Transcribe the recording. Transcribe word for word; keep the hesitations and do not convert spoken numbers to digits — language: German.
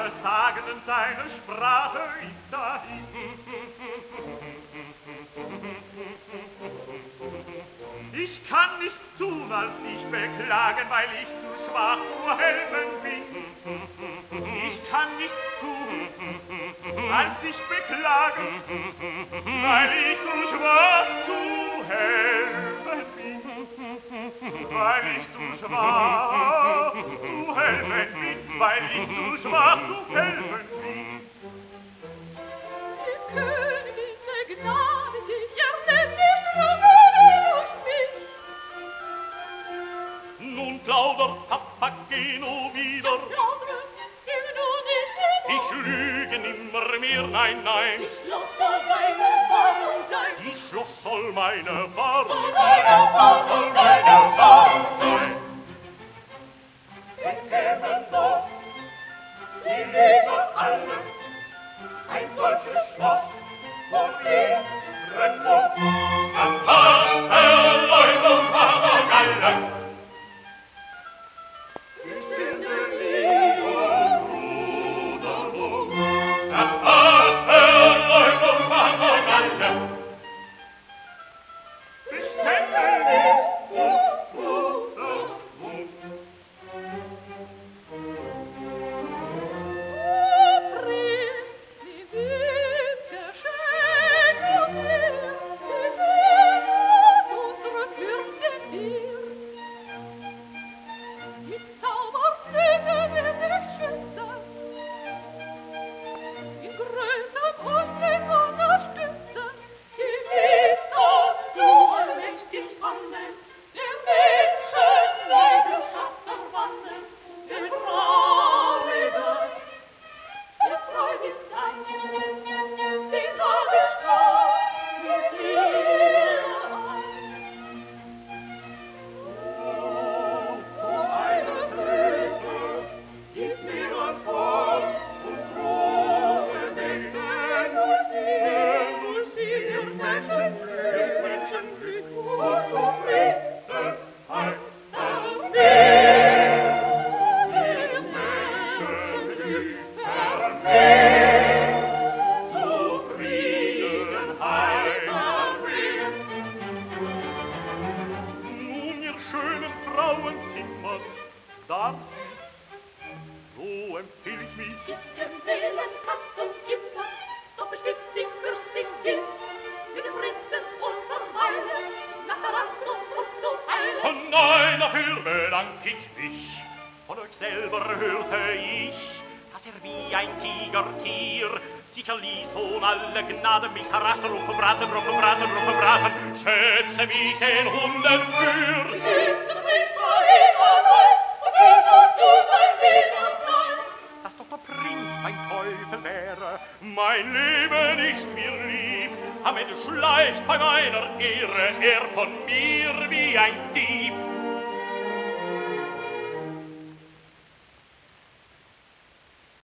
alle sagen, denn seine Sprache ist dahin. Ich kann nichts tun, als dich beklagen, weil ich zu schwach zu helfen bin. Ich kann nichts tun, als dich beklagen, weil ich zu schwach zu helfen bin. Weil ich zu schwach zu helfen bin, weil ich zu schwach zu helfen bin. Die Königin begnade dich, er nennt die Strafe durch mich. Nun plaudert Papageno wieder. Ich lüge nimmer mehr, nein, nein. Die Schloss soll meine Wahrung sein. Die Schloss soll meine Wahrung Meine Wahrung soll meine Wahrung sein. Wir kämen doch, die Leber alle, ein solches Schloss vor ihren Mund. Am Pass der Leute war alle. Ich bin der Liebe, Bruder, Bruder. Am Pass der Leute war alle. Ich kenne dich, Bruder, Bruder. So empfehl ich mich. Ich empfehle fast und immer, doch bestimmt die Fürstin gilt, mit dem Prinzen unterweilen, nach der Rasmus zu eilen. Von einer Höhe bedank ich mich, von euch selber hörte ich, dass er wie ein Tigertier sicher ließ ohne alle Gnade mich harassen, rufen, braten, rufen, braten, rufen, braten, schätzte mich den Hunden für. Schütze mich vor ihm allein, und wie sollst du sein Widersein? Dass doch der Prinz mein Teufel wäre, mein Leben ist mir lieb, am Ende schleicht bei meiner Ehre er von mir wie ein Dieb.